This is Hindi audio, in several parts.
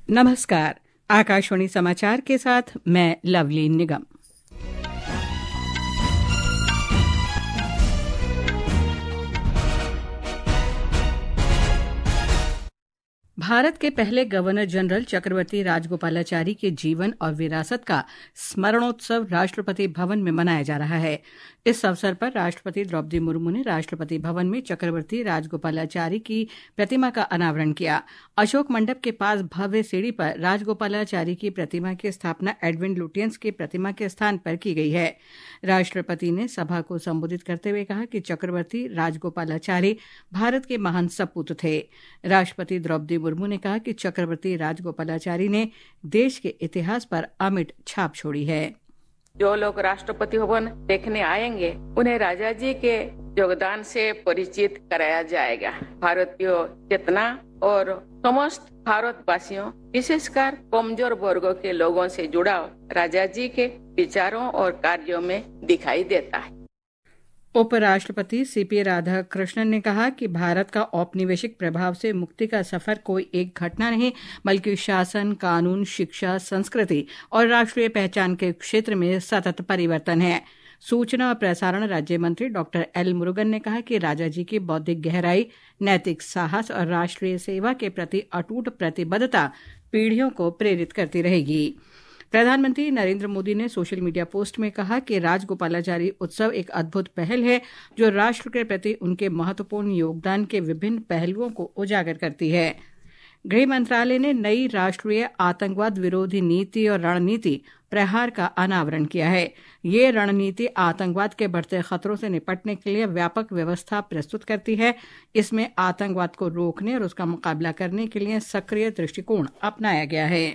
नमस्कार। आकाशवाणी समाचार के साथ मैं लवली निगम। भारत के पहले गवर्नर जनरल चक्रवर्ती राजगोपालाचारी के जीवन और विरासत का स्मरणोत्सव राष्ट्रपति भवन में मनाया जा रहा है। इस अवसर पर राष्ट्रपति द्रौपदी मुर्मू ने राष्ट्रपति भवन में चक्रवर्ती राजगोपालाचारी की प्रतिमा का अनावरण किया। अशोक मंडप के पास भव्य सीढ़ी पर राजगोपालाचारी की प्रतिमा की स्थापना एडविन लुटियंस की प्रतिमा के स्थान पर की गई है। राष्ट्रपति ने सभा को संबोधित करते हुए कहा कि चक्रवर्ती राजगोपालाचारी भारत के महान सपूत थे। राष्ट्रपति द्रौपदी मुर्मू ने कहा कि चक्रवर्ती राजगोपालाचारी ने देश के इतिहास पर अमिट छाप छोड़ी है। जो लोग राष्ट्रपति भवन देखने आएंगे उन्हें राजा जी के योगदान से परिचित कराया जाएगा। भारतीय चेतना और समस्त भारतवासियों विशेषकर कमजोर वर्गों के लोगों से जुड़ाव राजा जी के विचारों और कार्यों में दिखाई देता है। उपराष्ट्रपति सीपी राधाकृष्णन ने कहा कि भारत का औपनिवेशिक प्रभाव से मुक्ति का सफर कोई एक घटना नहीं, बल्कि शासन, कानून, शिक्षा, संस्कृति और राष्ट्रीय पहचान के क्षेत्र में सतत परिवर्तन है। सूचना और प्रसारण राज्य मंत्री डॉक्टर एल मुरुगन ने कहा कि राजा जी की बौद्धिक गहराई, नैतिक साहस और राष्ट्रीय सेवा के प्रति अटूट प्रतिबद्धता पीढ़ियों को प्रेरित करती रहेगी। प्रधानमंत्री नरेंद्र मोदी ने सोशल मीडिया पोस्ट में कहा कि राजगोपालाचारी उत्सव एक अद्भुत पहल है जो राष्ट्र के प्रति उनके महत्वपूर्ण योगदान के विभिन्न पहलुओं को उजागर करती है। गृह मंत्रालय ने नई राष्ट्रीय आतंकवाद विरोधी नीति और रणनीति प्रहार का अनावरण किया है। ये रणनीति आतंकवाद के बढ़ते खतरों से निपटने के लिए व्यापक व्यवस्था प्रस्तुत करती है। इसमें आतंकवाद को रोकने और उसका मुकाबला करने के लिए सक्रिय दृष्टिकोण अपनाया गया है।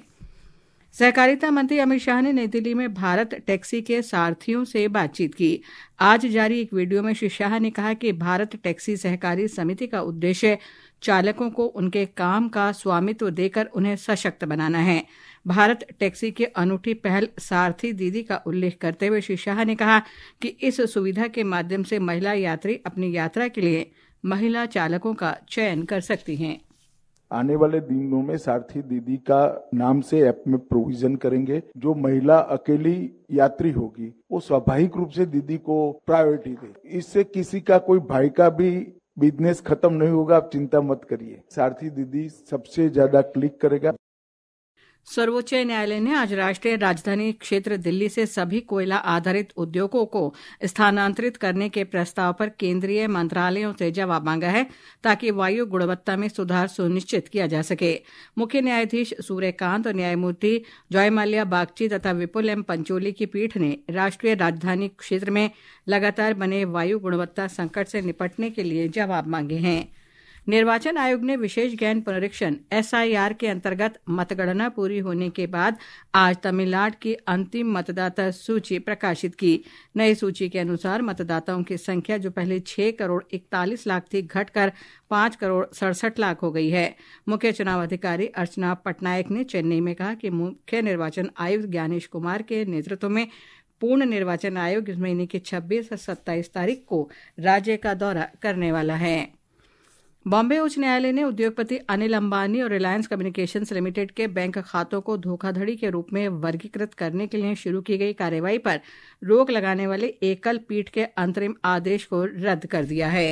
सहकारिता मंत्री अमित शाह ने नई दिल्ली में भारत टैक्सी के सारथियों से बातचीत की। आज जारी एक वीडियो में श्री शाह ने कहा कि भारत टैक्सी सहकारी समिति का उद्देश्य चालकों को उनके काम का स्वामित्व देकर उन्हें सशक्त बनाना है। भारत टैक्सी की अनूठी पहल सारथी दीदी का उल्लेख करते हुए श्री शाह ने कहा कि इस सुविधा के माध्यम से महिला यात्री अपनी यात्रा के लिए महिला चालकों का चयन कर सकती हैं। आने वाले दिनों में सारथी दीदी का नाम से ऐप में प्रोविजन करेंगे। जो महिला अकेली यात्री होगी वो स्वाभाविक रूप से दीदी को प्रायोरिटी दे। इससे किसी का कोई भाई का भी बिजनेस खत्म नहीं होगा, आप चिंता मत करिए। सारथी दीदी सबसे ज्यादा क्लिक करेगा। सर्वोच्च न्यायालय ने आज राष्ट्रीय राजधानी क्षेत्र दिल्ली से सभी कोयला आधारित उद्योगों को स्थानांतरित करने के प्रस्ताव पर केंद्रीय मंत्रालयों से जवाब मांगा है ताकि वायु गुणवत्ता में सुधार सुनिश्चित किया जा सके। मुख्य न्यायाधीश सूर्यकांत और न्यायमूर्ति जयमाल्या बागची तथा विपुल एम पंचोली की पीठ ने राष्ट्रीय राजधानी क्षेत्र में लगातार बने वायु गुणवत्ता संकट से निपटने के लिए जवाब मांगे हैं। निर्वाचन आयोग ने विशेष गहन पुनरीक्षण SIR के अंतर्गत मतगणना पूरी होने के बाद आज तमिलनाडु की अंतिम मतदाता सूची प्रकाशित की। नई सूची के अनुसार मतदाताओं की संख्या जो पहले 6 करोड़ 41 लाख थी घटकर 5 करोड़ 67 लाख हो गई है। मुख्य चुनाव अधिकारी अर्चना पटनायक ने चेन्नई में कहा कि मुख्य निर्वाचन आयुक्त ज्ञानेश कुमार के नेतृत्व में पूर्ण निर्वाचन आयोग इस महीने की 26 और 27 तारीख को राज्य का दौरा करने वाला है। बॉम्बे उच्च न्यायालय ने उद्योगपति अनिल अंबानी और रिलायंस कम्युनिकेशंस लिमिटेड के बैंक खातों को धोखाधड़ी के रूप में वर्गीकृत करने के लिए शुरू की गई कार्रवाई पर रोक लगाने वाले एकल पीठ के अंतरिम आदेश को रद्द कर दिया है।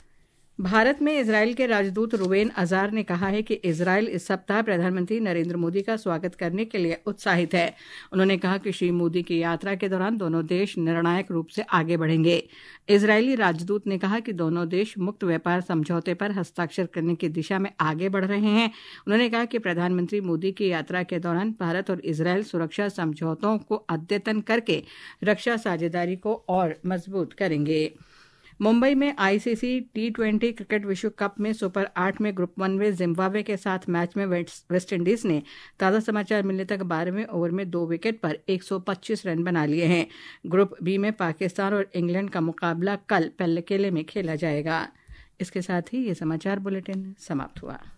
भारत में इजरायल के राजदूत रुवेन अजार ने कहा है कि इजरायल इस सप्ताह प्रधानमंत्री नरेंद्र मोदी का स्वागत करने के लिए उत्साहित है। उन्होंने कहा कि श्री मोदी की यात्रा के दौरान दोनों देश निर्णायक रूप से आगे बढ़ेंगे। इजरायली राजदूत ने कहा कि दोनों देश मुक्त व्यापार समझौते पर हस्ताक्षर करने की दिशा में आगे बढ़ रहे हैं। उन्होंने कहा कि प्रधानमंत्री मोदी की यात्रा के दौरान भारत और इजरायल सुरक्षा समझौतों को अद्यतन करके रक्षा साझेदारी को और मजबूत करेंगे। मुंबई में ICC T20 क्रिकेट विश्व कप में सुपर 8 में ग्रुप 1 में जिम्बाब्वे के साथ मैच में वेस्टइंडीज ने ताज़ा समाचार मिलने तक 12वें ओवर में 2 विकेट पर 125 रन बना लिए हैं। ग्रुप B में पाकिस्तान और इंग्लैंड का मुकाबला कल पल्लेकेले में खेला जाएगा। इसके साथ ही ये समाचार बुलेटिन समाप्त हुआ।